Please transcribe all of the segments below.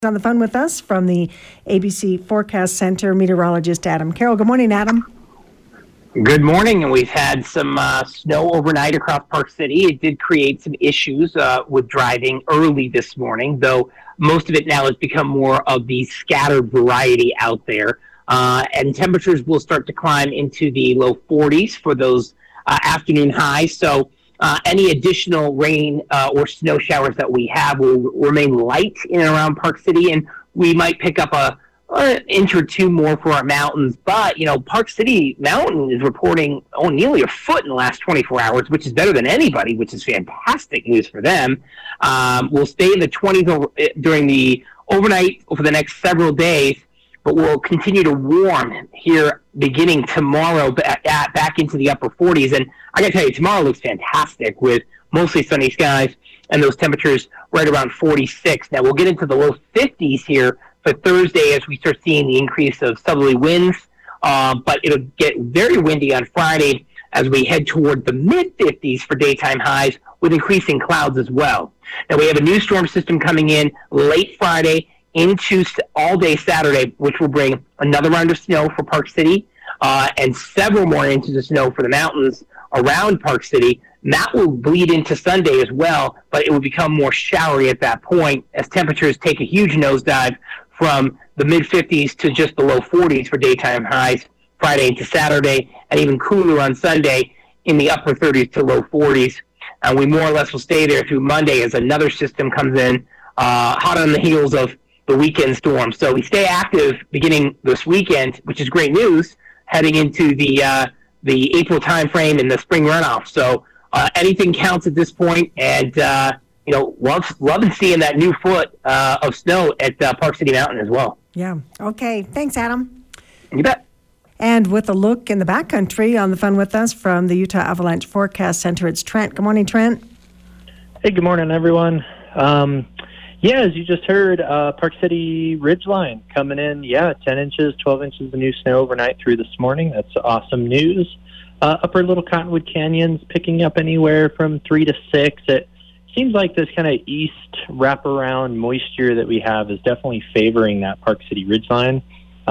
On the phone with us from the ABC Forecast Center, meteorologist Adam Carroll. Good morning, Adam. Good morning, and we've had some snow overnight across Park City. It did create some issues with driving early this morning, though most of it now has become more of the scattered variety out there. And temperatures will start to climb into the low 40s for those afternoon highs. So any additional rain or snow showers that we have will remain light in and around Park City, and we might pick up an inch or two more for our mountains. But, Park City Mountain is reporting nearly a foot in the last 24 hours, which is better than anybody, which is fantastic news for them. We'll stay in the 20s during the overnight for the next several days, but we'll continue to warm here beginning tomorrow back into the upper 40s. And I got to tell you, tomorrow looks fantastic with mostly sunny skies and those temperatures right around 46. Now, we'll get into the low 50s here for Thursday as we start seeing the increase of southerly winds, but it'll get very windy on Friday as we head toward the mid-50s for daytime highs with increasing clouds as well. Now, we have a new storm system coming in late Friday into all day Saturday, which will bring another round of snow for Park City and several more inches of snow for the mountains around Park City. And that will bleed into Sunday as well, but it will become more showery at that point as temperatures take a huge nosedive from the mid-50s to just the low 40s for daytime highs Friday into Saturday, and even cooler on Sunday in the upper 30s to low 40s. And we more or less will stay there through Monday as another system comes in hot on the heels of the weekend storm. So we stay active beginning this weekend, which is great news, heading into the April timeframe and the spring runoff. So anything counts at this point, and loving seeing that new foot of snow at Park City Mountain as well. Yeah. Okay. Thanks, Adam. You bet. And with a look in the backcountry, on the phone with us from the Utah Avalanche Forecast Center, it's Trent. Good morning, Trent. Hey, good morning, everyone. As you just heard, Park City Ridgeline coming in, 10 inches, 12 inches of new snow overnight through this morning. That's awesome news. Upper Little Cottonwood Canyon's picking up anywhere from 3 to 6. It seems like this kind of east wraparound moisture that we have is definitely favoring that Park City Ridgeline.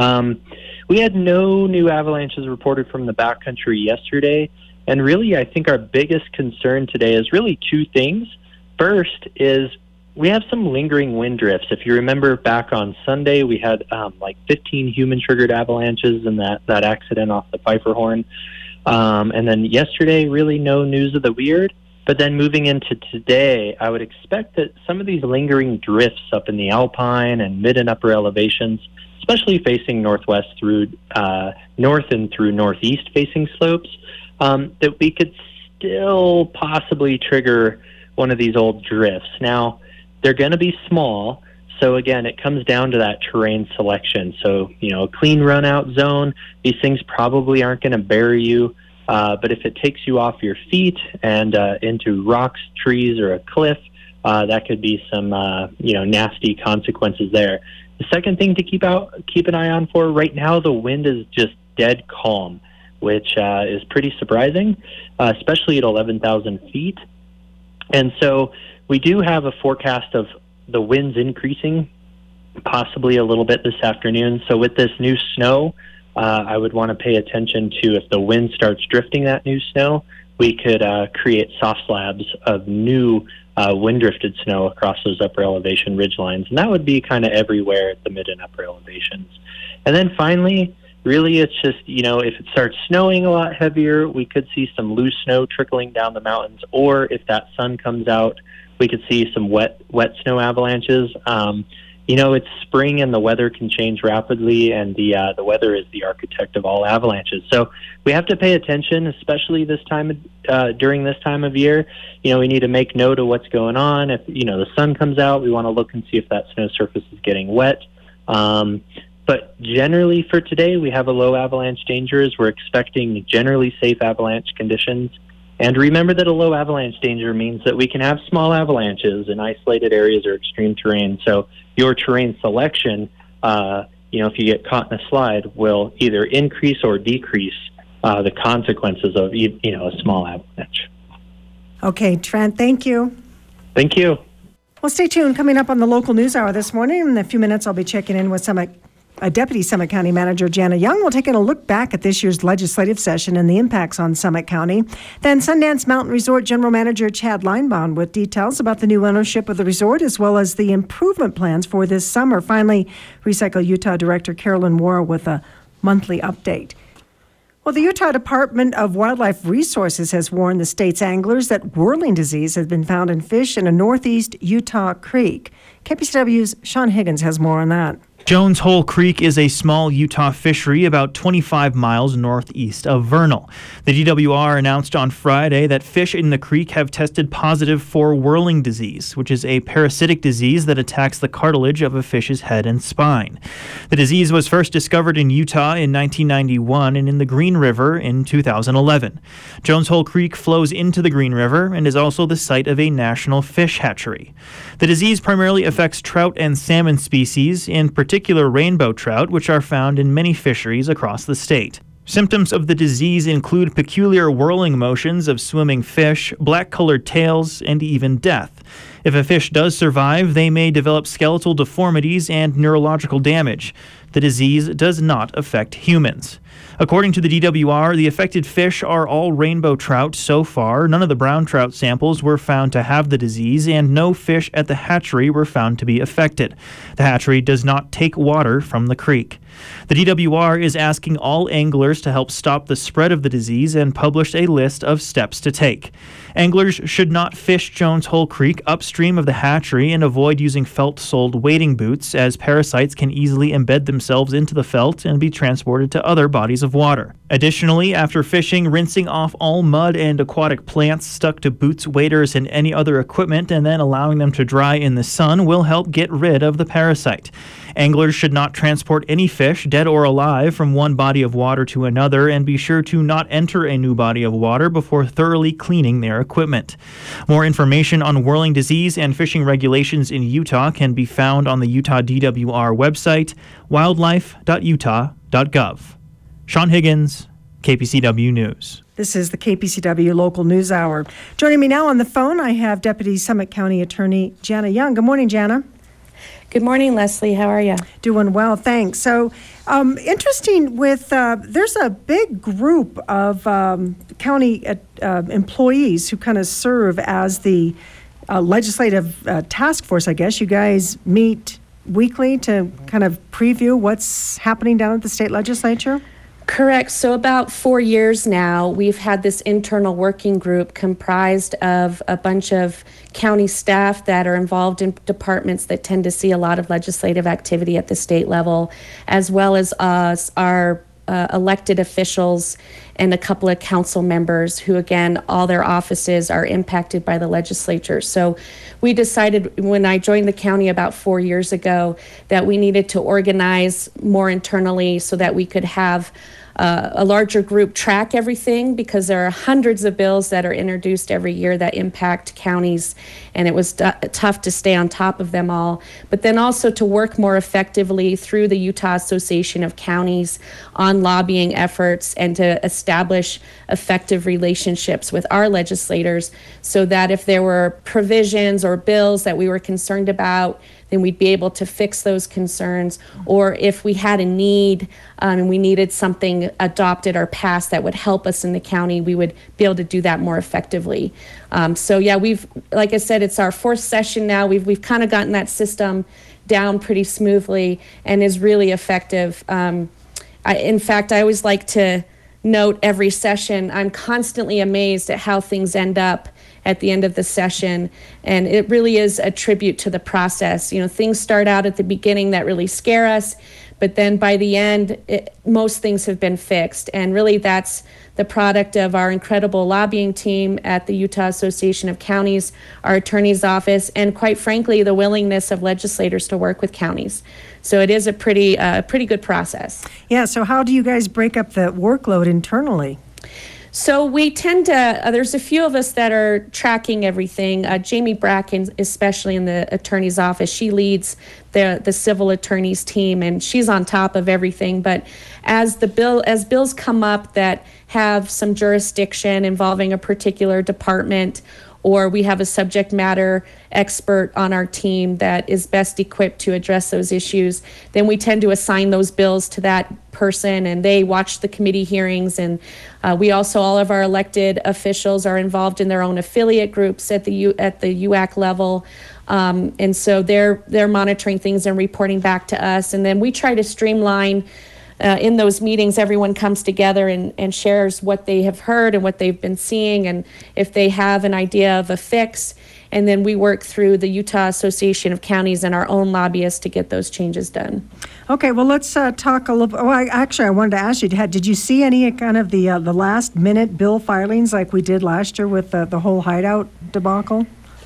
We had no new avalanches reported from the backcountry yesterday, and really I think our biggest concern today is really two things. First is we have some lingering wind drifts. If you remember back on Sunday, we had 15 human-triggered avalanches and that accident off the Pfeiffer Horn. And then yesterday, really no news of the weird. But then moving into today, I would expect that some of these lingering drifts up in the alpine and mid and upper elevations, especially facing northwest through north and through northeast facing slopes, that we could still possibly trigger one of these old drifts. Now, they're going to be small. So again, it comes down to that terrain selection. So, a clean run out zone, these things probably aren't going to bury you. But if it takes you off your feet and into rocks, trees, or a cliff, that could be some, nasty consequences there. The second thing to keep an eye on for right now, the wind is just dead calm, which is pretty surprising, especially at 11,000 feet. And so we do have a forecast of the winds increasing possibly a little bit this afternoon. So with this new snow, I would want to pay attention to if the wind starts drifting that new snow, we could create soft slabs of new wind-drifted snow across those upper elevation ridge lines. And that would be kind of everywhere at the mid and upper elevations. And then finally, really it's just, if it starts snowing a lot heavier, we could see some loose snow trickling down the mountains. Or if that sun comes out, we could see some wet snow avalanches. It's spring and the weather can change rapidly, and the weather is the architect of all avalanches. So we have to pay attention, especially during this time of year. We need to make note of what's going on. If the sun comes out, we want to look and see if that snow surface is getting wet. But generally for today, we have a low avalanche danger as we're expecting generally safe avalanche conditions. And remember that a low avalanche danger means that we can have small avalanches in isolated areas or extreme terrain. So your terrain selection, if you get caught in a slide, will either increase or decrease the consequences of a small avalanche. Okay, Trent, thank you. Thank you. Well, stay tuned. Coming up on the local news hour this morning, in a few minutes, I'll be checking in with Deputy Summit County Manager Jana Young. We're taking a look back at this year's legislative session and the impacts on Summit County. Then Sundance Mountain Resort General Manager Chad Linebaum with details about the new ownership of the resort as well as the improvement plans for this summer. Finally, Recycle Utah Director Carolyn Wara with a monthly update. Well, the Utah Department of Wildlife Resources has warned the state's anglers that whirling disease has been found in fish in a northeast Utah creek. KPCW's Sean Higgins has more on that. Jones Hole Creek is a small Utah fishery about 25 miles northeast of Vernal. The DWR announced on Friday that fish in the creek have tested positive for whirling disease, which is a parasitic disease that attacks the cartilage of a fish's head and spine. The disease was first discovered in Utah in 1991 and in the Green River in 2011. Jones Hole Creek flows into the Green River and is also the site of a national fish hatchery. The disease primarily affects trout and salmon species, in particular rainbow trout, which are found in many fisheries across the state. Symptoms of the disease include peculiar whirling motions of swimming fish, black-colored tails, and even death. If a fish does survive, they may develop skeletal deformities and neurological damage. The disease does not affect humans. According to the DWR, the affected fish are all rainbow trout so far. None of the brown trout samples were found to have the disease, and no fish at the hatchery were found to be affected. The hatchery does not take water from the creek. The DWR is asking all anglers to help stop the spread of the disease and published a list of steps to take. Anglers should not fish Jones Hole Creek upstream of the hatchery and avoid using felt-soled wading boots, as parasites can easily embed themselves into the felt and be transported to other bodies of water. Additionally, after fishing, rinsing off all mud and aquatic plants stuck to boots, waders, and any other equipment, and then allowing them to dry in the sun will help get rid of the parasite. Anglers should not transport any fish, dead or alive, from one body of water to another, and be sure to not enter a new body of water before thoroughly cleaning their equipment. More information on whirling disease and fishing regulations in Utah can be found on the Utah DWR website, wildlife.utah.gov. Sean Higgins, KPCW News. This is the KPCW Local News Hour. Joining me now on the phone, I have Deputy Summit County Attorney Jana Young. Good morning, Jana. Good morning, Leslie. How are you? Doing well, thanks. So, interesting there's a big group of county employees who kind of serve as the legislative task force, I guess. You guys meet weekly to kind of preview what's happening down at the state legislature? Correct. So about 4 years now, we've had this internal working group comprised of a bunch of county staff that are involved in departments that tend to see a lot of legislative activity at the state level, as well as us, our elected officials and a couple of council members who, again, all their offices are impacted by the legislature. So we decided when I joined the county about 4 years ago that we needed to organize more internally so that we could have a larger group track everything, because there are hundreds of bills that are introduced every year that impact counties, and it was tough to stay on top of them all. But then also to work more effectively through the Utah Association of Counties on lobbying efforts and to establish effective relationships with our legislators so that if there were provisions or bills that we were concerned about, then we'd be able to fix those concerns. Or if we had a need and we needed something adopted or passed that would help us in the county, we would be able to do that more effectively. So yeah, we've, like I said, it's our fourth session now. We've kind of gotten that system down pretty smoothly and is really effective. In fact, I always like to note every session, I'm constantly amazed at how things end up at the end of the session, and it really is a tribute to the process. You know, things start out at the beginning that really scare us, but then by the end, most things have been fixed, and really that's the product of our incredible lobbying team at the Utah Association of Counties, our attorney's office, and quite frankly, the willingness of legislators to work with counties. So it is a pretty good process. Yeah, so how do you guys break up the workload internally? So we tend to, there's a few of us that are tracking everything. Jamie Bracken, especially in the attorney's office, she leads the civil attorneys team, and she's on top of everything. But as bills come up that have some jurisdiction involving a particular department, or we have a subject matter expert on our team that is best equipped to address those issues, then we tend to assign those bills to that person, and they watch the committee hearings. And we also, all of our elected officials are involved in their own affiliate groups at the UAC level. And so they're monitoring things and reporting back to us. And then we try to streamline in those meetings. Everyone comes together and shares what they have heard and what they've been seeing, and if they have an idea of a fix. And then we work through the Utah Association of Counties and our own lobbyists to get those changes done. Okay, well, let's talk a little. I wanted to ask you, did you see any kind of the last minute bill filings like we did last year with the whole hideout debacle?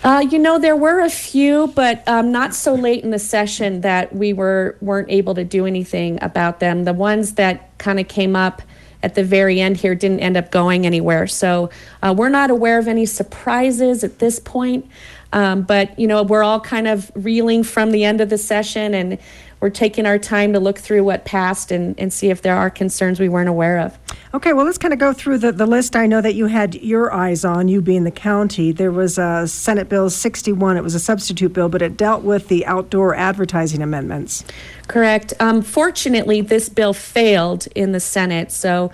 There were a few, but not so late in the session that we weren't able to do anything about them. The ones that kind of came up at the very end here didn't end up going anywhere. So we're not aware of any surprises at this point. But we're all kind of reeling from the end of the session, and we're taking our time to look through what passed and see if there are concerns we weren't aware of. Okay, well, let's kind of go through the list I know that you had your eyes on, you being the county. There was Senate Bill 61. It was a substitute bill, but it dealt with the outdoor advertising amendments. Correct. Fortunately, this bill failed in the Senate, so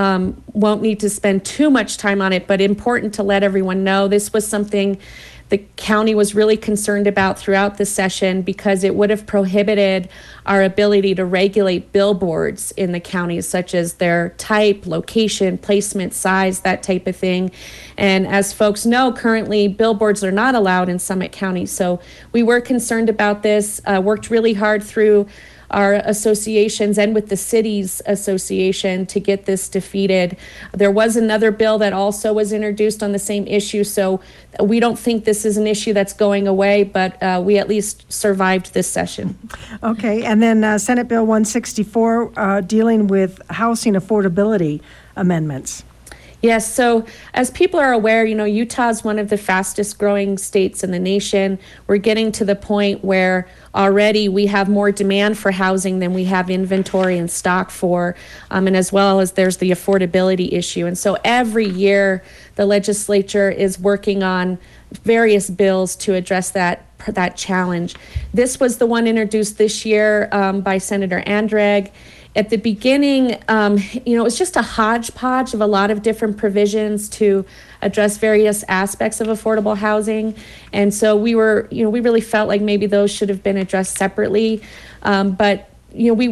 won't need to spend too much time on it, but important to let everyone know this was something the county was really concerned about throughout the session, because it would have prohibited our ability to regulate billboards in the county, such as their type, location, placement, size, that type of thing. And as folks know, currently billboards are not allowed in Summit County. So we were concerned about this, worked really hard through our associations and with the city's association to get this defeated. There was another bill that also was introduced on the same issue, so we don't think this is an issue that's going away, but we at least survived this session. Okay, and then Senate Bill 164 dealing with housing affordability amendments. Yes, so as people are aware, Utah is one of the fastest growing states in the nation. We're getting to the point where already we have more demand for housing than we have inventory and stock for, and as well as there's the affordability issue. And so every year the legislature is working on various bills to address that challenge. This was the one introduced this year by Senator Andrade. At the beginning, it was just a hodgepodge of a lot of different provisions to address various aspects of affordable housing. And so we really felt like maybe those should have been addressed separately. But we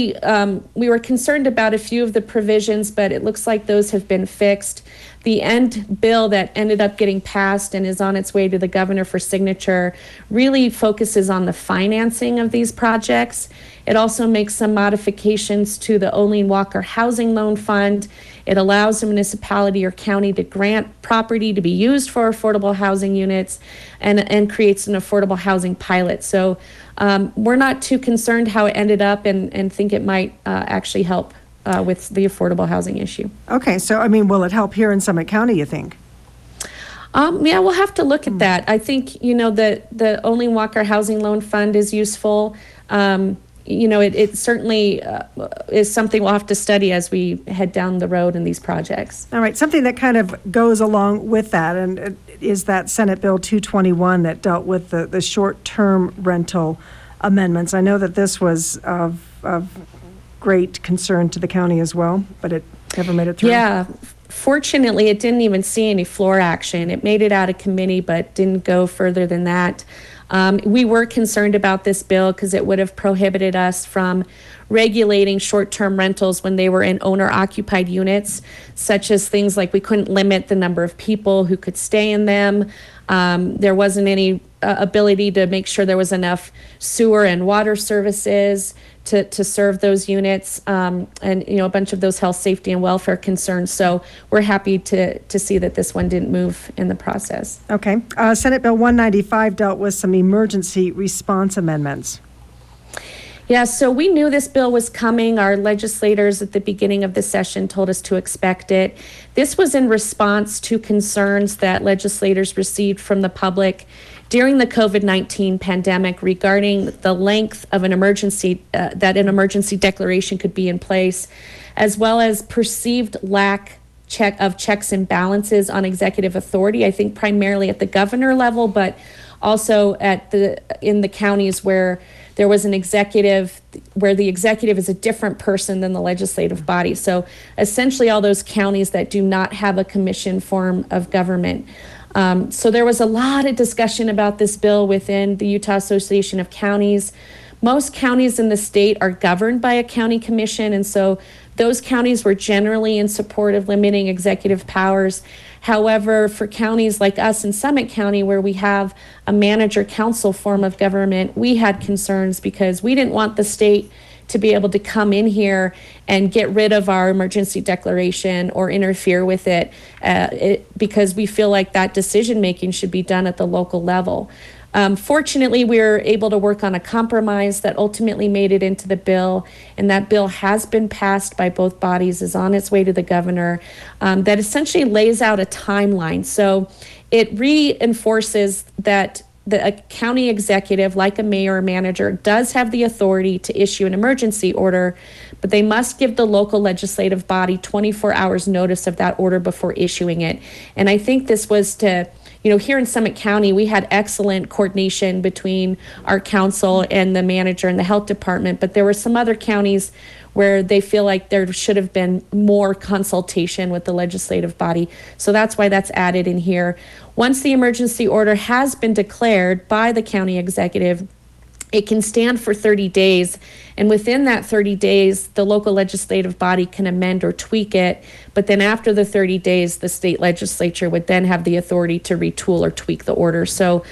were concerned about a few of the provisions, but it looks like those have been fixed. The end bill that ended up getting passed and is on its way to the governor for signature really focuses on the financing of these projects. It also makes some modifications to the Olene Walker Housing Loan Fund. It allows a municipality or county to grant property to be used for affordable housing units and creates an affordable housing pilot. So we're not too concerned how it ended up and think it might actually help with the affordable housing issue. Okay, so will it help here in Summit County, you think? Yeah, we'll have to look at that. I think, the Olene Walker Housing Loan Fund is useful. It certainly is something we'll have to study as we head down the road in these projects. All right, something that kind of goes along with that and is that Senate Bill 221 that dealt with the short-term rental amendments. I know that this was of great concern to the county as well, but it never made it through. Yeah, fortunately, it didn't even see any floor action. It made it out of committee, but didn't go further than that. We were concerned about this bill because it would have prohibited us from regulating short-term rentals when they were in owner-occupied units, such as things like we couldn't limit the number of people who could stay in them. There wasn't any ability to make sure there was enough sewer and water services to serve those units, and a bunch of those health, safety, and welfare concerns. So we're happy to see that this one didn't move in the process. Okay. Senate Bill 195 dealt with some emergency response amendments. Yeah, so we knew this bill was coming. Our legislators at the beginning of the session told us to expect it. This was in response to concerns that legislators received from the public during the COVID-19 pandemic regarding the length of an emergency, that an emergency declaration could be in place, as well as perceived lack checks and balances on executive authority. I think primarily at the governor level, but also in the counties where there was an executive, where the executive is a different person than the legislative body. So essentially all those counties that do not have a commission form of government. So there was a lot of discussion about this bill within the Utah Association of Counties. Most counties in the state are governed by a county commission, and so those counties were generally in support of limiting executive powers. However, for counties like us in Summit County, where we have a manager-council form of government, we had concerns because we didn't want the state to be able to come in here and get rid of our emergency declaration or interfere with it, because we feel like that decision-making should be done at the local level. Fortunately, we were able to work on a compromise that ultimately made it into the bill, and that bill has been passed by both bodies, is on its way to the governor, that essentially lays out a timeline. So it reinforces that a county executive, like a mayor or manager, does have the authority to issue an emergency order, but they must give the local legislative body 24 hours notice of that order before issuing it. And I think this was to, here in Summit County, we had excellent coordination between our council and the manager and the health department, but there were some other counties where they feel like there should have been more consultation with the legislative body. So that's why that's added in here. Once the emergency order has been declared by the county executive, it can stand for 30 days. And within that 30 days, the local legislative body can amend or tweak it. But then after the 30 days, the state legislature would then have the authority to retool or tweak the order. So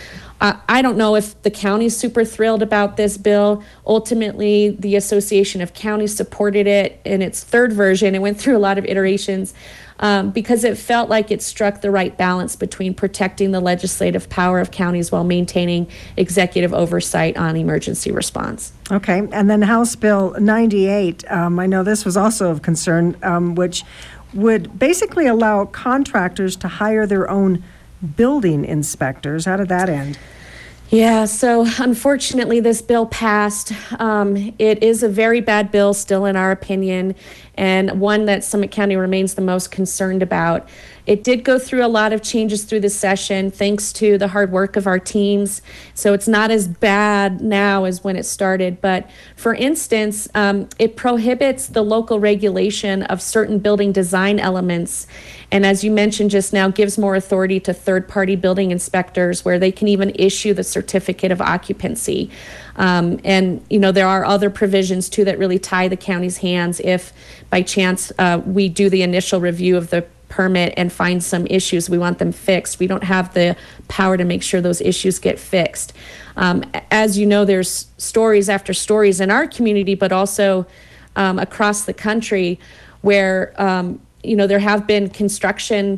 I don't know if the county's super thrilled about this bill. Ultimately, the Association of Counties supported it in its third version. It went through a lot of iterations because it felt like it struck the right balance between protecting the legislative power of counties while maintaining executive oversight on emergency response. Okay, and then House Bill 98, I know this was also of concern, which would basically allow contractors to hire their own building inspectors. How did that end? Yeah, so unfortunately, this bill passed. It is a very bad bill still, in our opinion, and one that Summit County remains the most concerned about. It did go through a lot of changes through the session, thanks to the hard work of our teams. So it's not as bad now as when it started. But for instance, it prohibits the local regulation of certain building design elements. And as you mentioned just now, gives more authority to third-party building inspectors, where they can even issue the certificate of occupancy. And, there are other provisions too that really tie the county's hands if by chance we do the initial review of the permit and find some issues, we want them fixed. We don't have the power to make sure those issues get fixed. As you know, there's stories after stories in our community, but also across the country where, there have been construction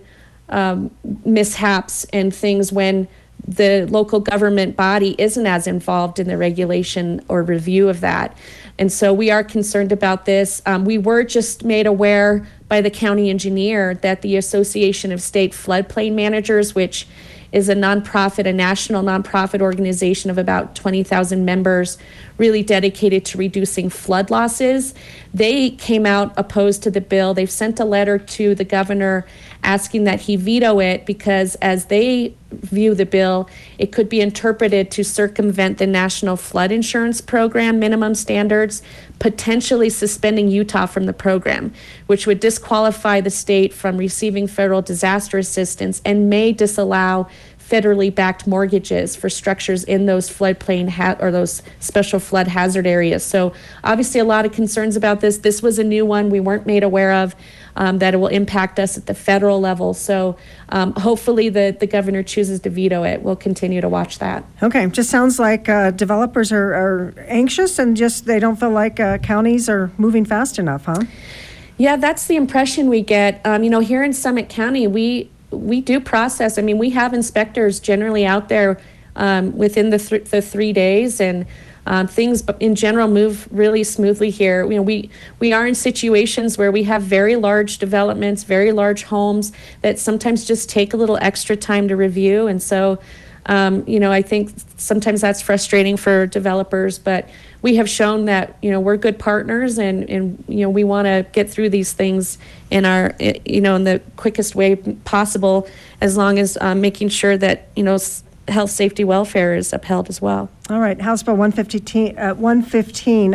mishaps and things when the local government body isn't as involved in the regulation or review of that. And so we are concerned about this. We were just made aware by the county engineer that the Association of State Floodplain Managers, which is a nonprofit, a national nonprofit organization of about 20,000 members, really dedicated to reducing flood losses. They came out opposed to the bill. They've sent a letter to the governor asking that he veto it because, as they view the bill, it could be interpreted to circumvent the National Flood Insurance Program minimum standards, potentially suspending Utah from the program, which would disqualify the state from receiving federal disaster assistance and may disallow federally backed mortgages for structures in those floodplain or those special flood hazard areas. So obviously a lot of concerns about this. This was a new one we weren't made aware of, that it will impact us at the federal level. So hopefully the governor chooses to veto it. We'll continue to watch that. Okay, just sounds like developers are anxious and just they don't feel like counties are moving fast enough, huh? Yeah, that's the impression we get. Here in Summit County, we do process. We have inspectors generally out there within the 3 days, and things in general move really smoothly here. We are in situations where we have very large developments, very large homes that sometimes just take a little extra time to review, and so I think sometimes that's frustrating for developers, but we have shown that, we're good partners and we want to get through these things in in the quickest way possible, as long as making sure that, health, safety, welfare is upheld as well. All right, House Bill 115,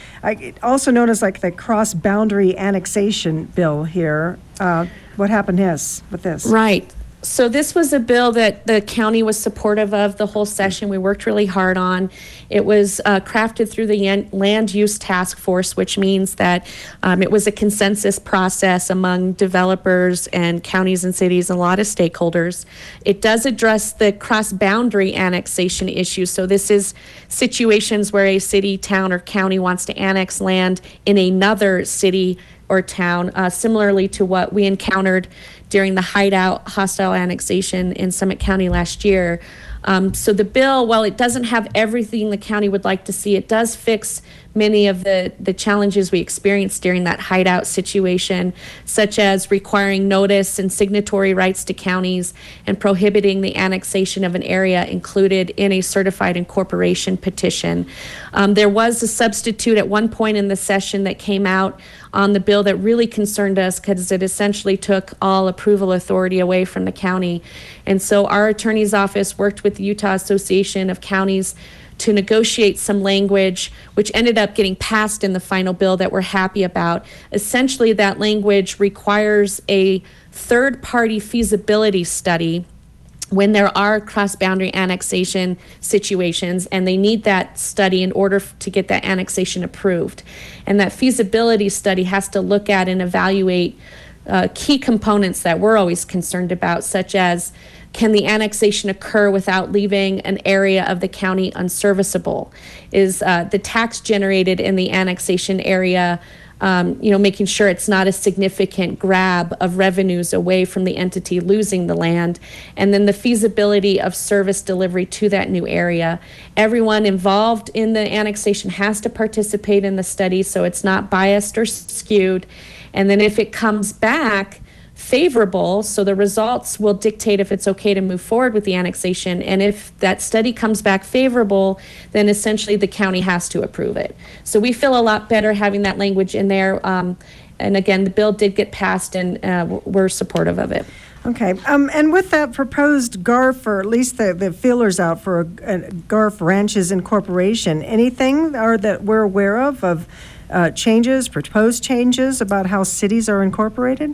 also known as like the cross-boundary annexation bill here. What happened with this? Right. So this was a bill that the county was supportive of the whole session. We worked really hard on. It was crafted through the Land Use Task Force, which means that it was a consensus process among developers and counties and cities, and a lot of stakeholders. It does address the cross-boundary annexation issue. So this is situations where a city, town, or county wants to annex land in another city or town, similarly to what we encountered during the hideout hostile annexation in Summit County last year. So the bill, while it doesn't have everything the county would like to see, it does fix many of the challenges we experienced during that hideout situation, such as requiring notice and signatory rights to counties and prohibiting the annexation of an area included in a certified incorporation petition. There was a substitute at one point in the session that came out on the bill that really concerned us, because it essentially took all approval authority away from the county. And so our attorney's office worked with the Utah Association of Counties to negotiate some language, which ended up getting passed in the final bill that we're happy about. Essentially, that language requires a third-party feasibility study when there are cross-boundary annexation situations, and they need that study in order to get that annexation approved. And that feasibility study has to look at and evaluate key components that we're always concerned about, such as, can the annexation occur without leaving an area of the county unserviceable? Is the tax generated in the annexation area, making sure it's not a significant grab of revenues away from the entity losing the land? And then the feasibility of service delivery to that new area. Everyone involved in the annexation has to participate in the study, so it's not biased or skewed. And then if it comes back favorable, so the results will dictate if it's okay to move forward with the annexation. And if that study comes back favorable, then essentially the county has to approve it. So we feel a lot better having that language in there. And again, the bill did get passed, and we're supportive of it. Okay. And with that proposed GARF, or at least the feelers out for a GARF Ranches Incorporation, anything that we're aware of changes, proposed changes about how cities are incorporated?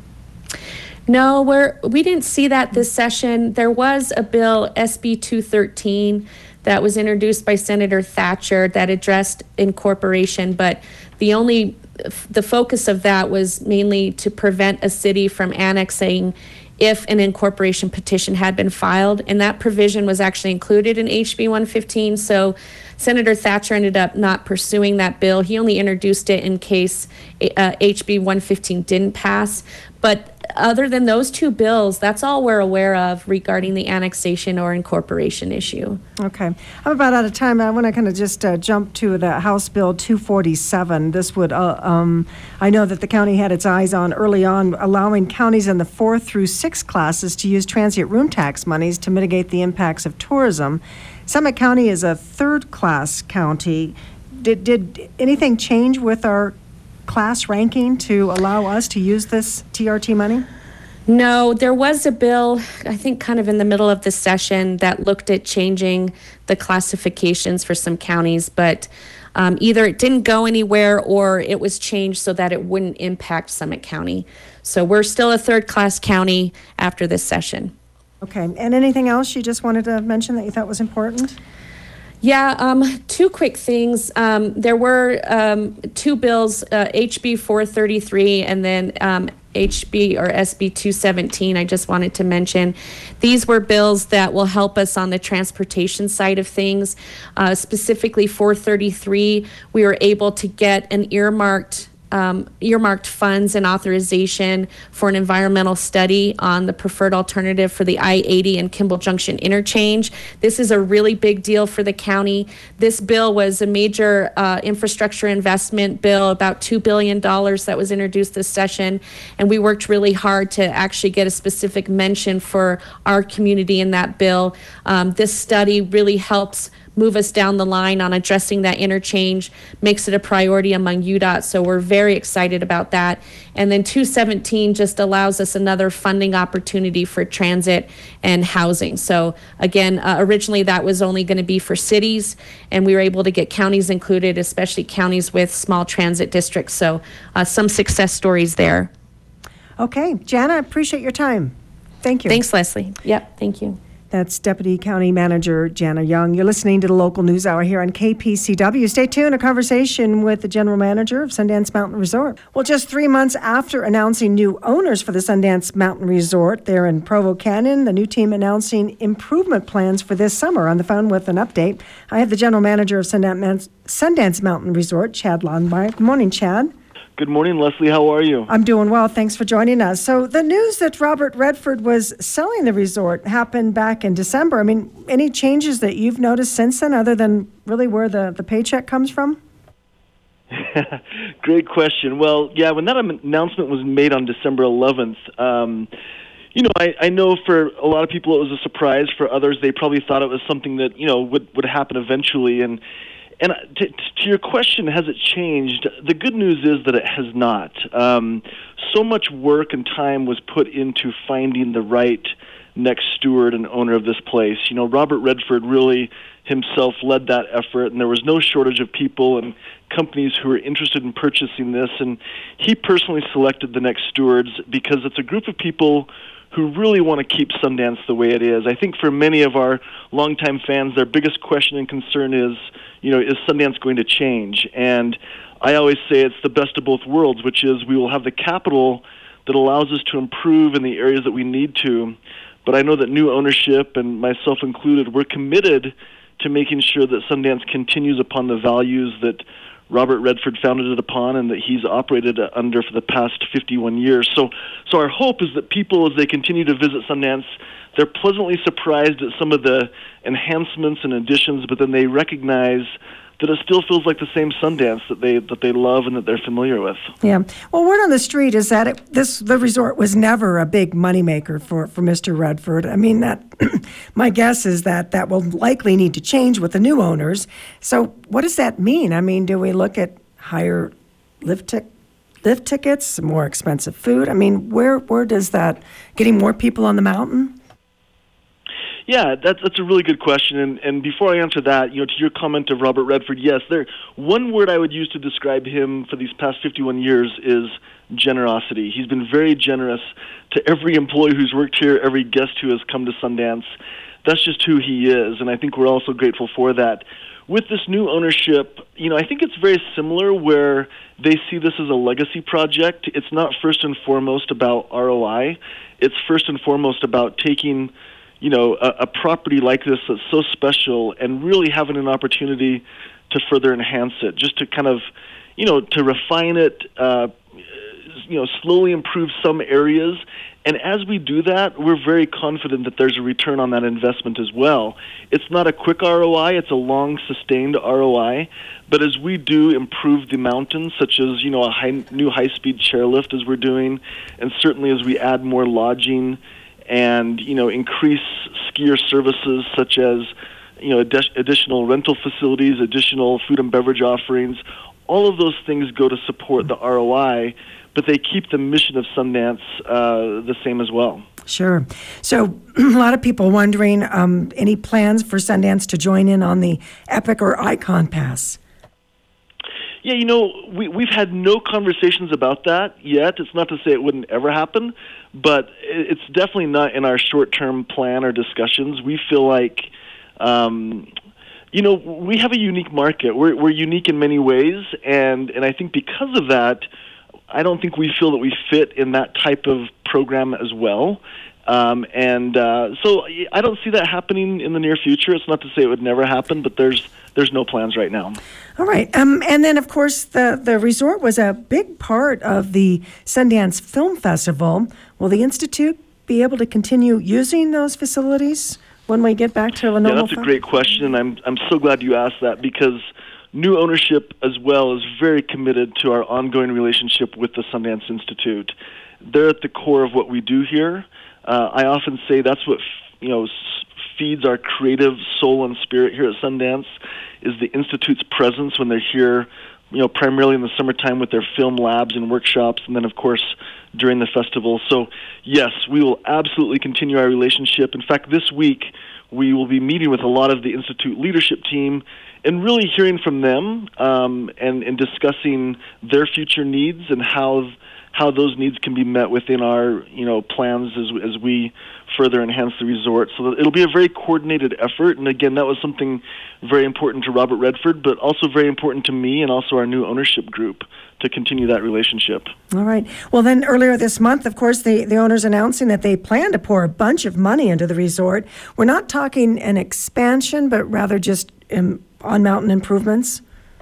No, we didn't see that this session. There was a bill, SB 213, that was introduced by Senator Thatcher that addressed incorporation, but the focus of that was mainly to prevent a city from annexing if an incorporation petition had been filed, and that provision was actually included in HB 115. So Senator Thatcher ended up not pursuing that bill. He only introduced it in case HB 115 didn't pass. But other than those two bills, that's all we're aware of regarding the annexation or incorporation issue. Okay. I'm about out of time. I want to kind of just jump to the House Bill 247. This would, I know that the county had its eyes on early on allowing counties in the 4 through 6 classes to use transient room tax monies to mitigate the impacts of tourism. Summit County is a third-class county. Did anything change with our class ranking to allow us to use this TRT money? No, there was a bill, I think kind of in the middle of the session, that looked at changing the classifications for some counties, but either it didn't go anywhere or it was changed so that it wouldn't impact Summit County. So we're still a third-class county after this session. Okay, and anything else you just wanted to mention that you thought was important? Yeah, two quick things. There were two bills, HB 433 and then HB or SB 217, I just wanted to mention. These were bills that will help us on the transportation side of things. Specifically 433, we were able to get an earmarked earmarked funds and authorization for an environmental study on the preferred alternative for the I-80 and Kimball Junction interchange. This is a really big deal for the county. This bill was a major infrastructure investment bill, about $2 billion that was introduced this session, and we worked really hard to actually get a specific mention for our community in that bill. This study really helps move us down the line on addressing that interchange, makes it a priority among UDOT, so we're very excited about that. And then 217 just allows us another funding opportunity for transit and housing. So again, originally that was only going to be for cities, and we were able to get counties included, especially counties with small transit districts. So some success stories there. Okay, Jana, I appreciate your time. Thank you. Thanks, Leslie. Yep, thank you. That's Deputy County Manager Jana Young. You're listening to the Local News Hour here on KPCW. Stay tuned, a conversation with the General Manager of Sundance Mountain Resort. Well, just 3 months after announcing new owners for the Sundance Mountain Resort there in Provo Canyon, the new team announcing improvement plans for this summer. On the phone with an update, I have the General Manager of Sundance Mountain Resort, Chad Longmire. Good morning, Chad. Good morning, Leslie. How are you? I'm doing well. Thanks for joining us. So the news that Robert Redford was selling the resort happened back in December. I mean, any changes that you've noticed since then other than really where the paycheck comes from? Great question. Well, yeah, when that announcement was made on December 11th, I know for a lot of people it was a surprise. For others, they probably thought it was something that, would happen eventually. And to your question, has it changed? The good news is that it has not. So much work and time was put into finding the right next steward and owner of this place. Robert Redford really himself led that effort, and there was no shortage of people and companies who were interested in purchasing this. And he personally selected the next stewards because it's a group of people who really want to keep Sundance the way it is. I think for many of our longtime fans, their biggest question and concern is Sundance going to change? And I always say it's the best of both worlds, which is we will have the capital that allows us to improve in the areas that we need to. But I know that new ownership, and myself included, we're committed to making sure that Sundance continues upon the values that Robert Redford founded it upon and that he's operated under for the past 51 years. So our hope is that people, as they continue to visit Sundance, they're pleasantly surprised at some of the enhancements and additions, but then they recognize that it still feels like the same Sundance that they love and that they're familiar with. Yeah. Well, word on the street is that the resort was never a big moneymaker for Mr. Redford. I mean, that my guess is that will likely need to change with the new owners. So what does that mean? I mean, do we look at higher lift tickets, more expensive food? I mean, where does that, getting more people on the mountain? Yeah, that's a really good question. And before I answer that, to your comment of Robert Redford, yes, one word I would use to describe him for these past 51 years is generosity. He's been very generous to every employee who's worked here, every guest who has come to Sundance. That's just who he is, and I think we're also grateful for that. With this new ownership, I think it's very similar where they see this as a legacy project. It's not first and foremost about ROI. It's first and foremost about taking a property like this that's so special and really having an opportunity to further enhance it, just to kind of, to refine it, slowly improve some areas. And as we do that, we're very confident that there's a return on that investment as well. It's not a quick ROI, it's a long, sustained ROI. But as we do improve the mountains, such as, a new high-speed chairlift as we're doing, and certainly as we add more lodging and increase skier services such as additional rental facilities, additional food and beverage offerings, all of those things go to support the ROI, but they keep the mission of Sundance the same as well. Sure. So a lot of people wondering, any plans for Sundance to join in on the Epic or Icon Pass? Yeah, we've had no conversations about that yet. It's not to say it wouldn't ever happen, but it's definitely not in our short-term plan or discussions. We feel like, we have a unique market. We're unique in many ways, and I think because of that, I don't think we feel that we fit in that type of program as well. So I don't see that happening in the near future. It's not to say it would never happen, but there's no plans right now. All right. And then, of course, the resort was a big part of the Sundance Film Festival. Will the Institute be able to continue using those facilities when we get back to a normal? Yeah, that's a great question, and I'm so glad you asked that, because new ownership as well is very committed to our ongoing relationship with the Sundance Institute. They're at the core of what we do here. I often say that's what feeds our creative soul and spirit here at Sundance, is the Institute's presence when they're here, primarily in the summertime with their film labs and workshops, and then, of course, during the festival. So, yes, we will absolutely continue our relationship. In fact, this week, we will be meeting with a lot of the Institute leadership team and really hearing from them and discussing their future needs and how those needs can be met within our plans as we further enhance the resort. So it'll be a very coordinated effort, and again, that was something very important to Robert Redford, but also very important to me and also our new ownership group to continue that relationship. All right. Well, then earlier this month, of course, the owners announcing that they plan to pour a bunch of money into the resort. We're not talking an expansion, but rather just on-mountain improvements.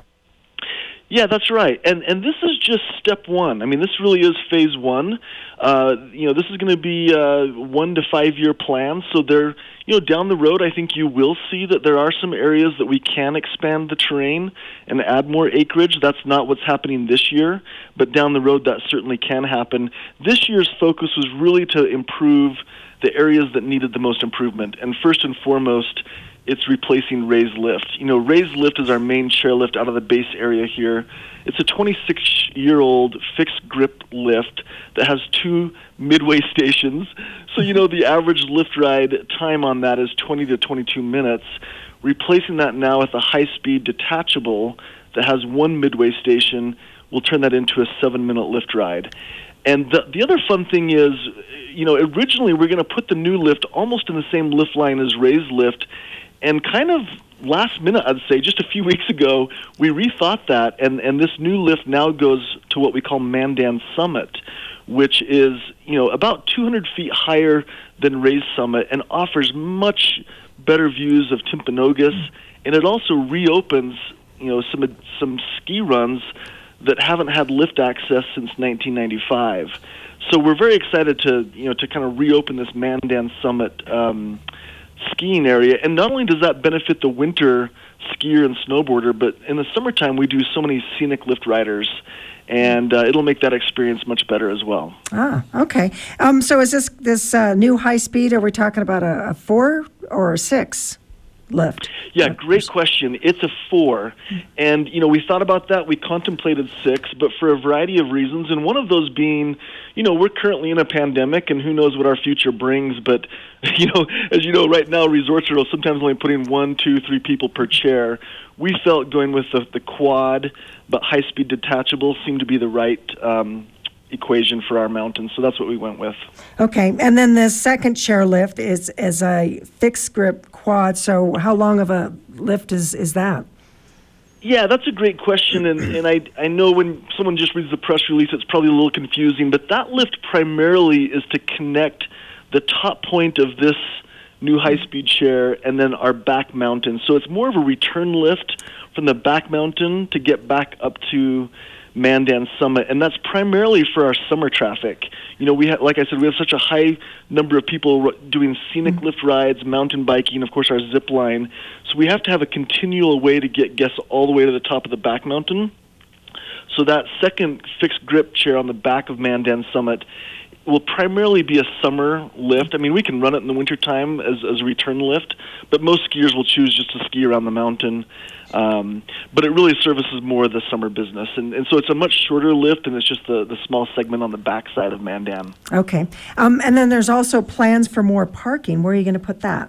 Yeah, that's right. And this is just step one. I mean, this really is phase one. This is going to be a 1 to 5 year plan. So there, down the road, I think you will see that there are some areas that we can expand the terrain and add more acreage. That's not what's happening this year, but down the road that certainly can happen. This year's focus was really to improve the areas that needed the most improvement. And first and foremost, it's replacing Ray's Lift. Ray's Lift is our main chairlift out of the base area here. It's a 26-year-old fixed grip lift that has 2 midway stations. So, the average lift ride time on that is 20 to 22 minutes. Replacing that now with a high-speed detachable that has 1 midway station will turn that into a 7-minute lift ride. And the other fun thing is, originally we're going to put the new lift almost in the same lift line as Ray's Lift, and kind of last minute, I'd say, just a few weeks ago, we rethought that, and this new lift now goes to what we call Mandan Summit, which is, about 200 feet higher than Ray's Summit and offers much better views of Timpanogos, and it also reopens, some ski runs that haven't had lift access since 1995. So we're very excited to kind of reopen this Mandan Summit skiing area, and not only does that benefit the winter skier and snowboarder, but in the summertime we do so many scenic lift riders, and it'll make that experience much better as well. Okay. So is this new high speed? Are we talking about a 4 or a 6 lift? Yeah, great question. It's a 4, and we thought about that. We contemplated 6, but for a variety of reasons, and one of those being, we're currently in a pandemic, and who knows what our future brings. But as you know, right now resorts are sometimes only putting 1, 2, 3 people per chair. We felt going with the quad but high-speed detachable seemed to be the right equation for our mountain, so that's what we went with. Okay, and then the second chairlift is a fixed grip quad. So how long of a lift is that? Yeah, that's a great question, and I know when someone just reads the press release, it's probably a little confusing, but that lift primarily is to connect the top point of this new high-speed chair and then our back mountain. So it's more of a return lift from the back mountain to get back up to Mandan Summit, and that's primarily for our summer traffic. Like I said, we have such a high number of people doing scenic lift rides, mountain biking, of course our zip line. So we have to have a continual way to get guests all the way to the top of the back mountain. So that second fixed grip chair on the back of Mandan Summit will primarily be a summer lift. I mean, we can run it in the wintertime as a return lift, but most skiers will choose just to ski around the mountain. But it really services more of the summer business. And so it's a much shorter lift, and it's just the small segment on the backside of Mandan. Okay. And then there's also plans for more parking. Where are you going to put that?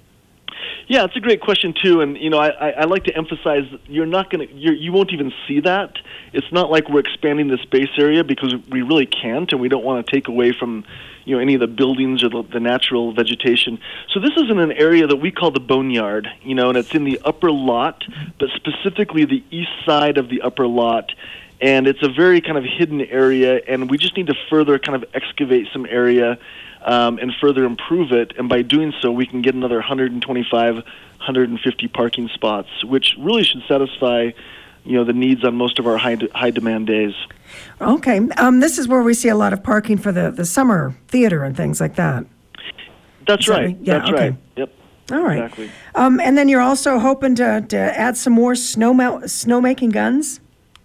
Yeah, it's a great question too, and I like to emphasize you won't even see that. It's not like we're expanding the space area because we really can't, and we don't want to take away from any of the buildings or the natural vegetation. So this is in an area that we call the Boneyard, and it's in the upper lot, but specifically the east side of the upper lot. And it's a very kind of hidden area, and we just need to further kind of excavate some area and further improve it. And by doing so, we can get another 125, 150 parking spots, which really should satisfy, the needs on most of our high demand days. Okay. This is where we see a lot of parking for the summer theater and things like that. That's right. Yeah, That's okay. right. Yep. All right. Exactly. And then you're also hoping to add some more snowmaking guns?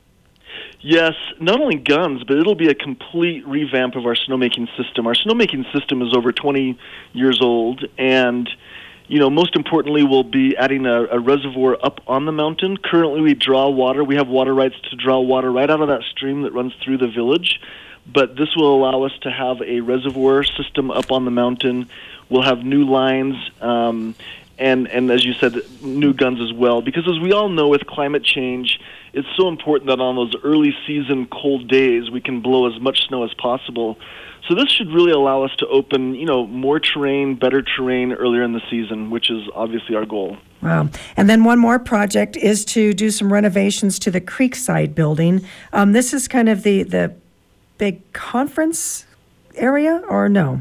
Yes, not only guns, but it'll be a complete revamp of our snowmaking system. Our snowmaking system is over 20 years old, and most importantly, we'll be adding a reservoir up on the mountain. Currently, we draw water. We have water rights to draw water right out of that stream that runs through the village, but this will allow us to have a reservoir system up on the mountain. We'll have new lines, and as you said, new guns as well. Because as we all know, with climate change, it's so important that on those early season cold days, we can blow as much snow as possible. So this should really allow us to open, more terrain, better terrain earlier in the season, which is obviously our goal. Wow. And then one more project is to do some renovations to the Creekside building. This is kind of the big conference area, or no?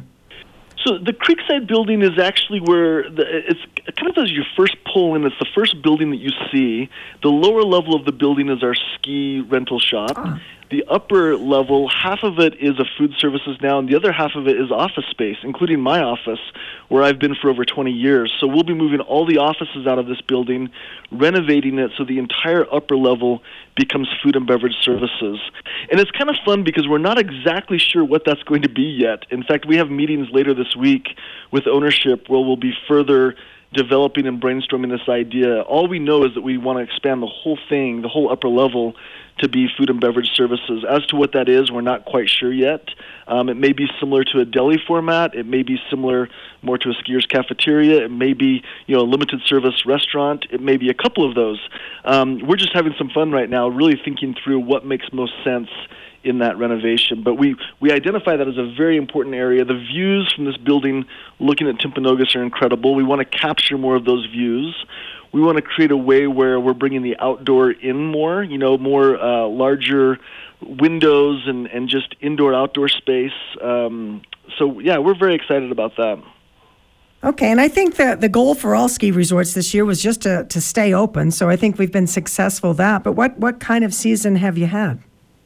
So the Creekside building is actually where it's kind of as you first pull in. It's the first building that you see. The lower level of the building is our ski rental shop. The upper level, half of it is a food services now, and the other half of it is office space, including my office, where I've been for over 20 years. So we'll be moving all the offices out of this building, renovating it so the entire upper level becomes food and beverage services. And it's kind of fun because we're not exactly sure what that's going to be yet. In fact, we have meetings later this week with ownership where we'll be further developing and brainstorming this idea. All we know is that we want to expand the whole thing, the whole upper level, to be food and beverage services. As to what that is, we're not quite sure yet. It may be similar to a deli format. It may be similar more to a skier's cafeteria. It may be, a limited service restaurant. It may be a couple of those. We're just having some fun right now, really thinking through what makes most sense in that renovation. But we identify that as a very important area. The views from this building looking at Timpanogos are incredible. We want to capture more of those views. We want to create a way where we're bringing the outdoor in more, more larger windows and just indoor-outdoor space. We're very excited about that. Okay, and I think that the goal for all ski resorts this year was just to stay open, so I think we've been successful with that. But what kind of season have you had?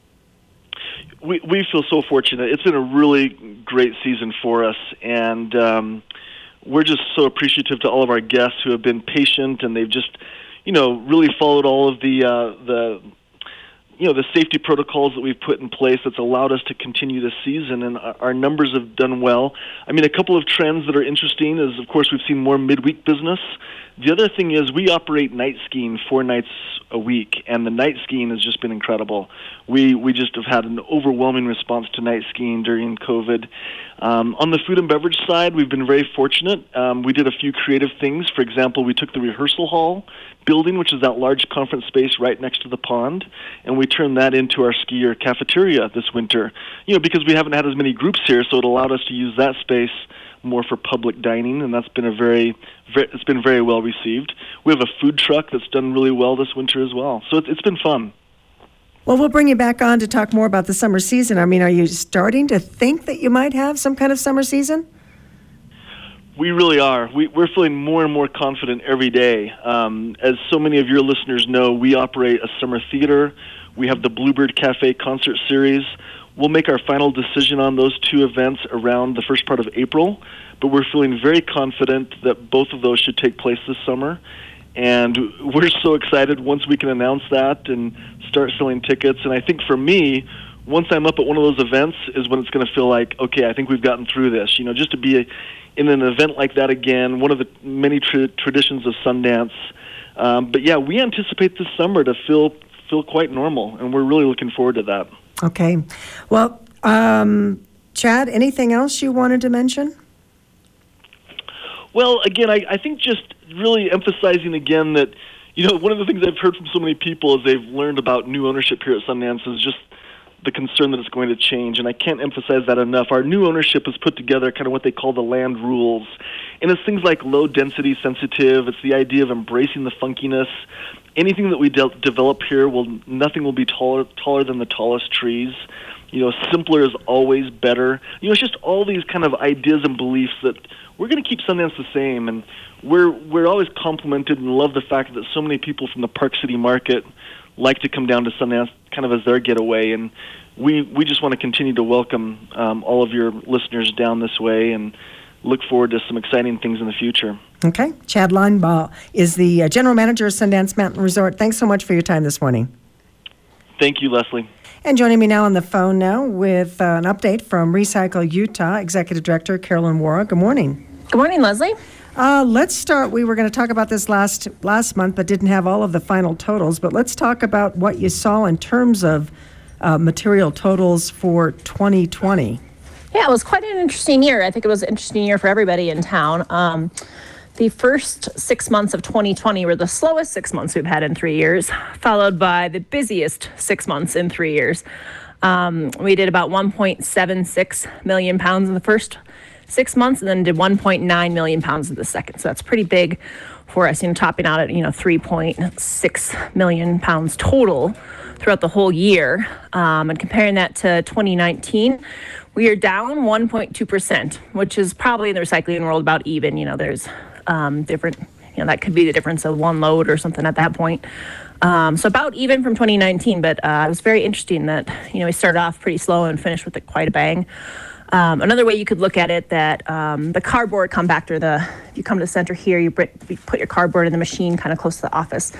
We feel so fortunate. It's been a really great season for us, and we're just so appreciative to all of our guests who have been patient, and they've just, really followed all of the safety protocols that we've put in place that's allowed us to continue this season, and our numbers have done well. I mean, a couple of trends that are interesting is, of course, we've seen more midweek business. The other thing is we operate night skiing 4 nights a week, and the night skiing has just been incredible. We just have had an overwhelming response to night skiing during COVID. On the food and beverage side, we've been very fortunate. We did a few creative things. For example, we took the rehearsal hall building, which is that large conference space right next to the pond, and we turned that into our skier cafeteria this winter. Because we haven't had as many groups here, so it allowed us to use that space more for public dining, and that's been it's been very well received. We have a food truck that's done really well this winter as well. So it's been fun. Well, we'll bring you back on to talk more about the summer season. I mean, are you starting to think that you might have some kind of summer season? We really are. We're feeling more and more confident every day. As so many of your listeners know, we operate a summer theater. We have the Bluebird Cafe concert series. We'll make our final decision on those 2 events around the first part of April, but we're feeling very confident that both of those should take place this summer. And we're so excited once we can announce that and start selling tickets. And I think for me, once I'm up at one of those events is when it's going to feel like, okay, I think we've gotten through this. Just to be in an event like that again, one of the many traditions of Sundance. But yeah, we anticipate this summer to feel quite normal, and we're really looking forward to that. Okay. Well, Chad, anything else you wanted to mention? Well, again, I think just really emphasizing again that, one of the things I've heard from so many people as they've learned about new ownership here at Sundance is just the concern that it's going to change, and I can't emphasize that enough. Our new ownership has put together kind of what they call the land rules, and it's things like low density sensitive. It's the idea of embracing the funkiness. Anything that we develop here nothing will be taller than the tallest trees. Simpler is always better. It's just all these kind of ideas and beliefs that we're going to keep Sundance the same, and we're always complimented and love the fact that so many people from the Park City market like to come down to Sundance kind of as their getaway, and we just want to continue to welcome all of your listeners down this way and look forward to some exciting things in the future. Okay. Chad Linebaugh is the general manager of Sundance Mountain Resort. Thanks so much for your time this morning. Thank you, Leslie. And joining me now on the phone now with an update from Recycle Utah, Executive Director Carolyn Wara. Good morning. Good morning, Leslie. Let's start. We were going to talk about this last month, but didn't have all of the final totals. But let's talk about what you saw in terms of material totals for 2020. Yeah, it was quite an interesting year. I think it was an interesting year for everybody in town. The first 6 months of 2020 were the slowest 6 months we've had in 3 years, followed by the busiest 6 months in 3 years. We did about 1.76 million pounds in the first 6 months, and then did 1.9 million pounds in the second. So that's pretty big for us, topping out at 3.6 million pounds total throughout the whole year. And comparing that to 2019, we are down 1.2%, which is probably in the recycling world about even. There's different, that could be the difference of one load or something at that point. So about even from 2019, but it was very interesting that, we started off pretty slow and finished with quite a bang. Another way you could look at it, that the cardboard compactor, if you come to the center here, you put your cardboard in the machine kind of close to the office.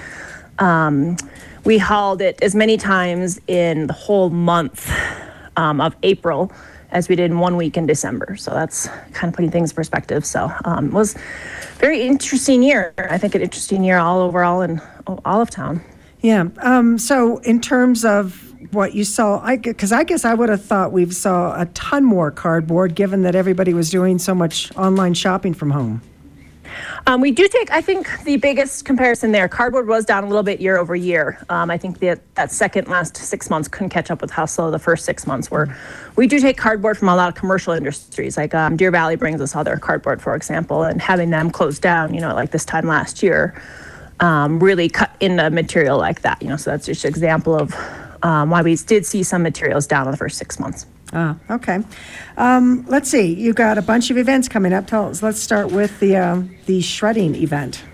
We hauled it as many times in the whole month of April as we did in 1 week in December. So that's kind of putting things in perspective. So it was a very interesting year. I think an interesting year overall in all of town. Yeah. So in terms of what you saw, because I guess I would have thought we saw a ton more cardboard, given that everybody was doing so much online shopping from home. We do take, I think, the biggest comparison there. Cardboard was down a little bit year over year. I think that second last 6 months couldn't catch up with how slow the first 6 months were. We do take cardboard from a lot of commercial industries, like Deer Valley brings us all their cardboard, for example, and having them close down, like this time last year, really cut in the material like that. So that's just an example of why we did see some materials down in the first 6 months. Okay. Let's see. You got a bunch of events coming up. Let's start with the shredding event.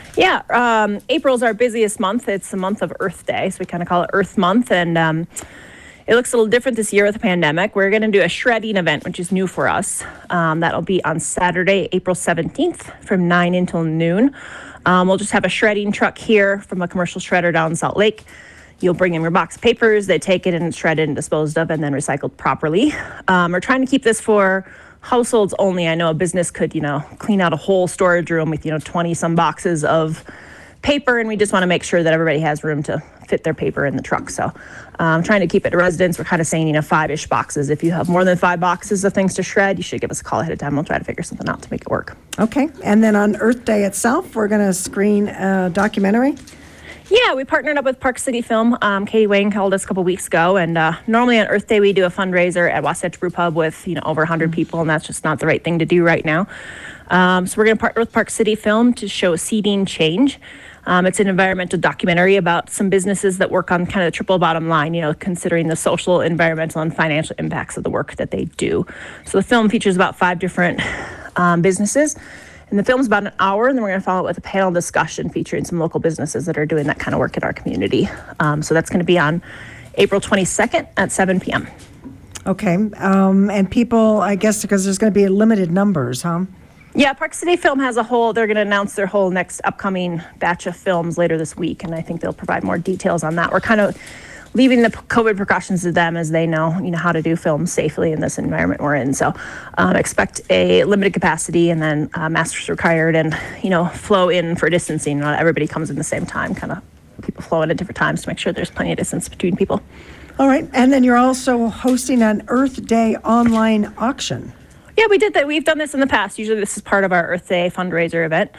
Yeah, April's our busiest month. It's the month of Earth Day, so we kind of call it Earth Month, and it looks a little different this year with the pandemic. We're going to do a shredding event, which is new for us. That'll be on Saturday, April 17th from 9 until noon. We'll just have a shredding truck here from a commercial shredder down in Salt Lake. You'll bring in your box of papers, they take it and shred it and disposed of and then recycled properly. We're trying to keep this for households only. I know a business could, clean out a whole storage room with, 20 some boxes of paper, and we just want to make sure that everybody has room to fit their paper in the truck. So I'm trying to keep it to residents. We're kind of saying, 5-ish boxes. If you have more than 5 boxes of things to shred, you should give us a call ahead of time. We'll try to figure something out to make it work. Okay. And then on Earth Day itself, we're going to screen a documentary. Yeah, we partnered up with Park City Film. Katie Wang called us a couple weeks ago, and normally on Earth Day we do a fundraiser at Wasatch Brew Pub with over 100 people, and that's just not the right thing to do right now. So we're going to partner with Park City Film to show Seeding Change. It's an environmental documentary about some businesses that work on kind of the triple bottom line, considering the social, environmental, and financial impacts of the work that they do. So the film features about 5 different businesses. And the film's about an hour, and then we're going to follow it with a panel discussion featuring some local businesses that are doing that kind of work in our community. So that's going to be on April 22nd at 7 p.m. Okay. And people, I guess, because there's going to be limited numbers, huh? Yeah, Park City Film has they're going to announce their whole next upcoming batch of films later this week, and I think they'll provide more details on that. We're kind of leaving the COVID precautions to them, as they know, how to do films safely in this environment we're in. So expect a limited capacity, and then masks required, and, flow in for distancing. Not everybody comes in the same time, kind of people flow in at different times to make sure there's plenty of distance between people. All right. And then you're also hosting an Earth Day online auction. Yeah, we did that. We've done this in the past. Usually this is part of our Earth Day fundraiser event.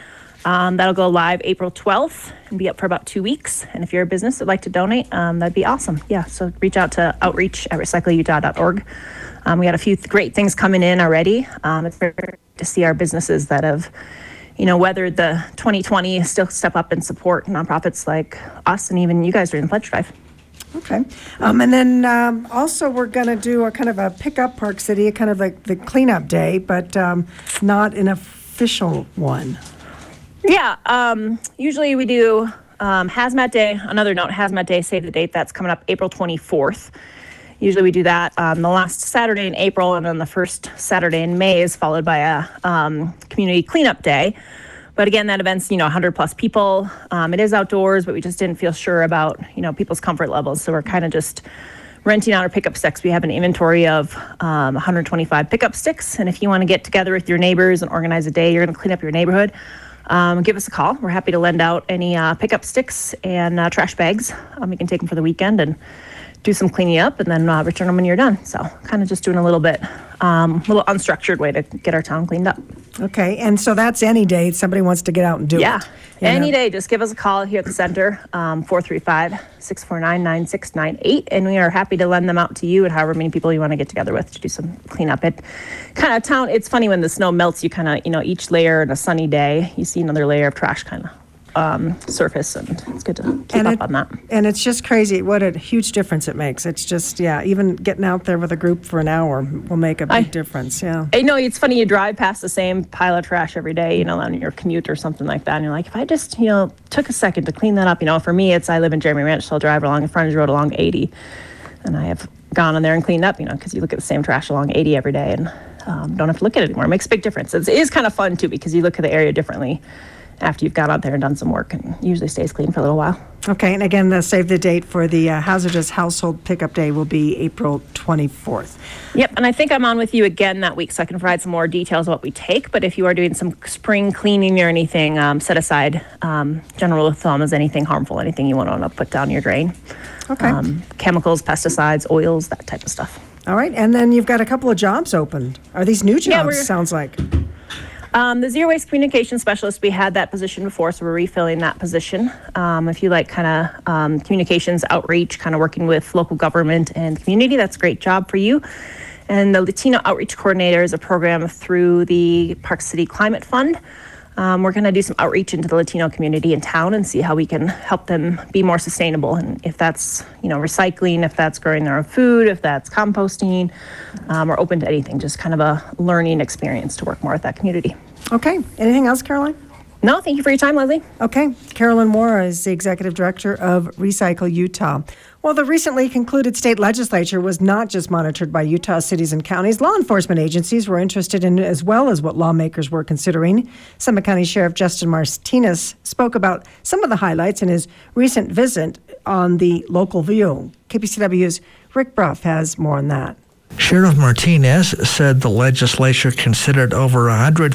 That'll go live April 12th and be up for about 2 weeks. And if you're a business that'd like to donate, that'd be awesome. Yeah, so reach out to outreach@recycleutah.org. We got a few great things coming in already. It's great to see our businesses that have, weathered the 2020 still step up and support nonprofits like us, and even you guys are in the pledge drive. Okay. And then also we're going to do a kind of a pick-up Park City, kind of like the cleanup day, but not an official one. Yeah, usually we do Hazmat Day. Another note, Hazmat Day, save the date, that's coming up April 24th. Usually we do that the last Saturday in April, and then the first Saturday in May is followed by a community cleanup day. But again, that event's, 100 plus people. It is outdoors, but we just didn't feel sure about, people's comfort levels. So we're kind of just renting out our pickup sticks. We have an inventory of 125 pickup sticks. And if you want to get together with your neighbors and organize a day, you're going to clean up your neighborhood, give us a call. We're happy to lend out any pickup sticks and trash bags. You can take them for the weekend and do some cleaning up, and then return them when you're done. So kind of just doing a little bit, little unstructured way to get our town cleaned up. Okay, and so that's any day somebody wants to get out and do it. Yeah, any day. Just give us a call here at the center, 435-649-9698, and we are happy to lend them out to you and however many people you want to get together with to do some cleanup. It kind of town. It's funny when the snow melts. You kind of, each layer in a sunny day, you see another layer of trash kind of surface, and it's good to keep up on that. And it's just crazy what a huge difference it makes. It's just, even getting out there with a group for an hour will make a big difference. Yeah. I know it's funny, you drive past the same pile of trash every day, on your commute or something like that, and you're like, if I just, took a second to clean that up, for me, I live in Jeremy Ranch, so I'll drive along the frontage road along 80, and I have gone on there and cleaned up, because you look at the same trash along 80 every day and don't have to look at it anymore. It makes a big difference. It is kind of fun, too, because you look at the area differently after you've got out there and done some work, and usually stays clean for a little while. Okay, and again, the save the date for the Hazardous Household Pickup Day will be April 24th. Yep, and I think I'm on with you again that week, so I can provide some more details of what we take. But if you are doing some spring cleaning or anything, set aside general rule of thumb is anything harmful, anything you want to put down your drain. Okay. Chemicals, pesticides, oils, that type of stuff. All right, and then you've got a couple of jobs opened. Are these new jobs, sounds like? The Zero Waste Communication Specialist, we had that position before, so we're refilling that position. If you like kind of communications outreach, kind of working with local government and community, that's a great job for you. And the Latino Outreach Coordinator is a program through the Park City Climate Fund. We're going to do some outreach into the Latino community in town and see how we can help them be more sustainable. And if that's, recycling, if that's growing their own food, if that's composting, we're open to anything, just kind of a learning experience to work more with that community. Okay. Anything else, Caroline? No, thank you for your time, Leslie. Okay. Carolyn Moore is the Executive Director of Recycle Utah. Well, the recently concluded state legislature was not just monitored by Utah cities and counties. Law enforcement agencies were interested in as well as what lawmakers were considering. Summit County Sheriff Justin Martinez spoke about some of the highlights in his recent visit on the Local View. KPCW's Rick Bruff has more on that. Sheriff Martinez said the legislature considered over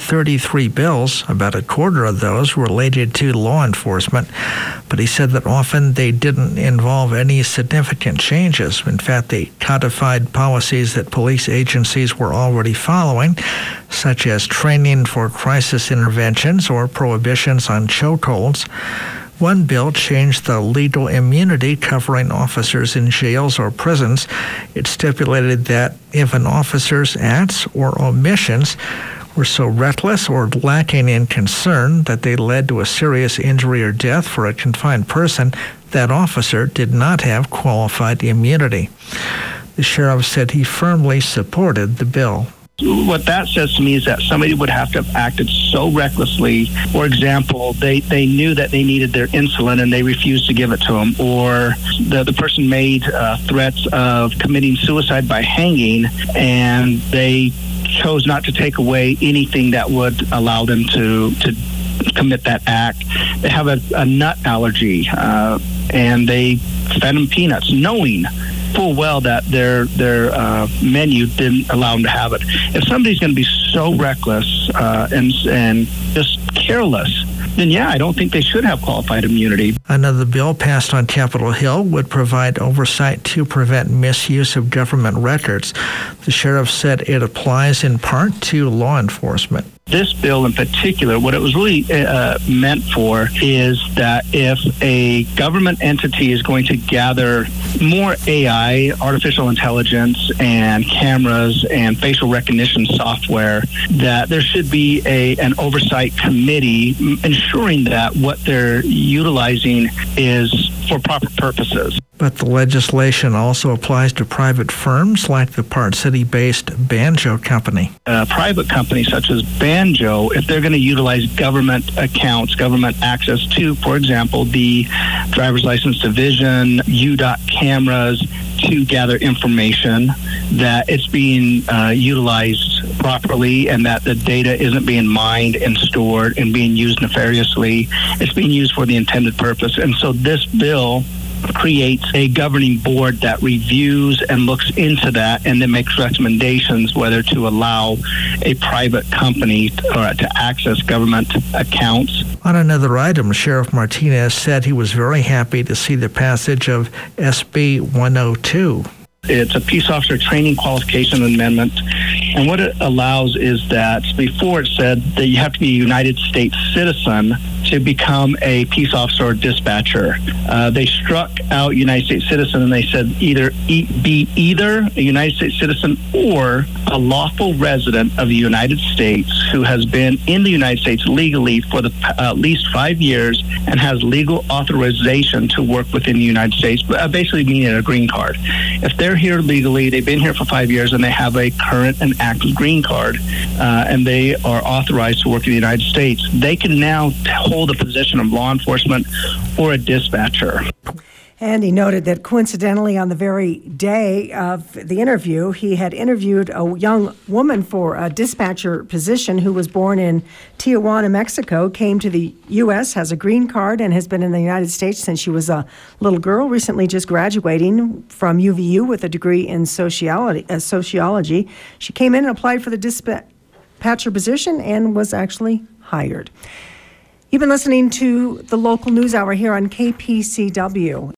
133 bills, about a quarter of those related to law enforcement, but he said that often they didn't involve any significant changes. In fact, they codified policies that police agencies were already following, such as training for crisis interventions or prohibitions on chokeholds. One bill changed the legal immunity covering officers in jails or prisons. It stipulated that if an officer's acts or omissions were so reckless or lacking in concern that they led to a serious injury or death for a confined person, that officer did not have qualified immunity. The sheriff said he firmly supported the bill. What that says to me is that somebody would have to have acted so recklessly. For example, they knew that they needed their insulin and they refused to give it to them, or the person made threats of committing suicide by hanging and they chose not to take away anything that would allow them to commit that act. They have a nut allergy and they fed them peanuts, knowing full well that their menu didn't allow them to have it. If somebody's going to be so reckless and just careless, then yeah, I don't think they should have qualified immunity. Another bill passed on Capitol Hill would provide oversight to prevent misuse of government records. The sheriff said it applies in part to law enforcement. This bill in particular, what it was really meant for is that if a government entity is going to gather more AI, artificial intelligence, and cameras and facial recognition software, that there should be an oversight committee ensuring that what they're utilizing is for proper purposes. But the legislation also applies to private firms like the Park City-based Banjo Company. Private companies such as Banjo, if they're going to utilize government accounts, government access to, for example, the driver's license division, UDOT cameras, to gather information, that it's being utilized properly and that the data isn't being mined and stored and being used nefariously. It's being used for the intended purpose. And so this bill creates a governing board that reviews and looks into that and then makes recommendations whether to allow a private company to access government accounts. On another item, Sheriff Martinez said he was very happy to see the passage of SB 102. It's a peace officer training qualification amendment, and what it allows is that before it said that you have to be a United States citizen to become a peace officer or dispatcher. They struck out United States citizen and they said be either a United States citizen or a lawful resident of the United States who has been in the United States legally for at least 5 years and has legal authorization to work within the United States, basically meaning a green card. If they're here legally, they've been here for 5 years and they have a current and active green card, and they are authorized to work in the United States, they can now hold a position of law enforcement or a dispatcher. And he noted that coincidentally on the very day of the interview, he had interviewed a young woman for a dispatcher position who was born in Tijuana, Mexico, came to the U.S., has a green card, and has been in the United States since she was a little girl, recently just graduating from UVU with a degree in sociology. She came in and applied for the dispatcher position and was actually hired. You've been listening to the local news hour here on KPCW.